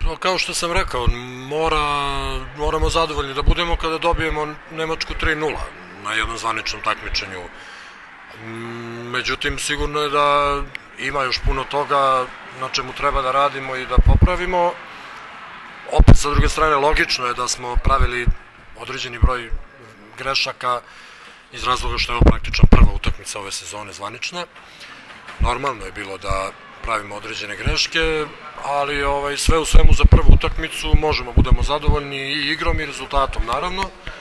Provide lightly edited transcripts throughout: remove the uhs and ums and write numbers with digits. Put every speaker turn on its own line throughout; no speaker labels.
Kao što sam rekao, moramo zadovoljni da budemo kada dobijemo Nemačku 3:0 na jednom zvaničnom takmičenju. Međutim, sigurno je da ima još puno toga na čemu treba da radimo i da popravimo. Opet, sa druge strane, logično je da smo pravili određeni broj grešaka iz razloga što je ovo praktično prva utakmica ove sezone zvanična. Normalno je bilo da pravimo određene greške, ali sve u svemu za prvu utakmicu možemo budemo zadovoljni i igrom i rezultatom, naravno.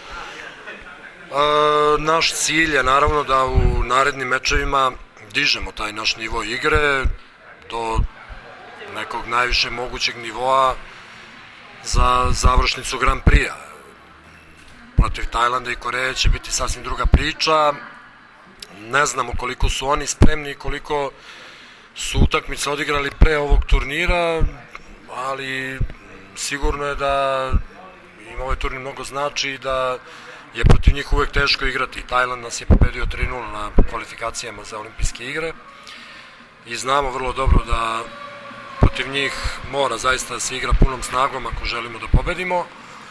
Naš cilj je naravno da u narednim mečevima dižemo taj naš nivo igre do nekog najviše mogućeg nivoa za završnicu Grand Prix-a. Protiv Tajlanda i Koreje će biti sasvim druga priča. Ne znamo koliko su oni spremni i koliko su utakmice odigrali pre ovog turnira, ali sigurno je da im ovaj turnir mnogo znači i da je protiv njih uvek teško igrati. Tajland nas je pobedio 3:0 na kvalifikacijama za olimpijske igre i znamo vrlo dobro da protiv njih mora zaista da se igra punom snagom ako želimo da pobedimo.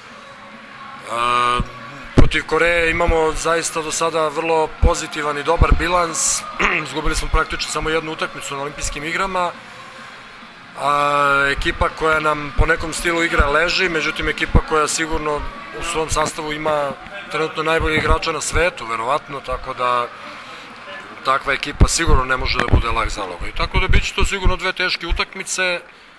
Protiv Koreje imamo zaista do sada vrlo pozitivan i dobar bilans. Izgubili smo praktično samo jednu utakmicu na olimpijskim igrama. Ekipa koja nam po nekom stilu igra leži, međutim ekipa koja sigurno u svom sastavu ima trenutno najbolji igrača na svetu, verovatno, tako da takva ekipa sigurno ne može da bude lak zalog. I tako da bit će to sigurno dve teške utakmice.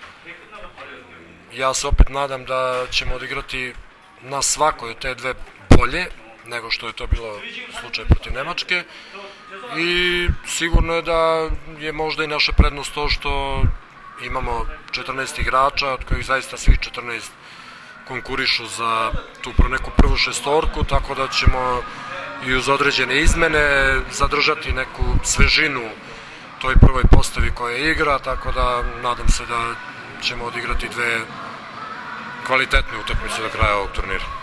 Ja se opet nadam da ćemo odigrati na svakoj od te dve bolje nego što je to bilo slučaj protiv Nemačke i sigurno je da je možda i naša prednost to što imamo 14 igrača, od kojih zaista svih 14 konkurišu za tu neku prvu šestorku, tako da ćemo i uz određene izmene zadržati neku svežinu toj prvoj postavi koja igra, tako da nadam se da ćemo odigrati dve kvalitetne utakmice do kraja ovog turnira.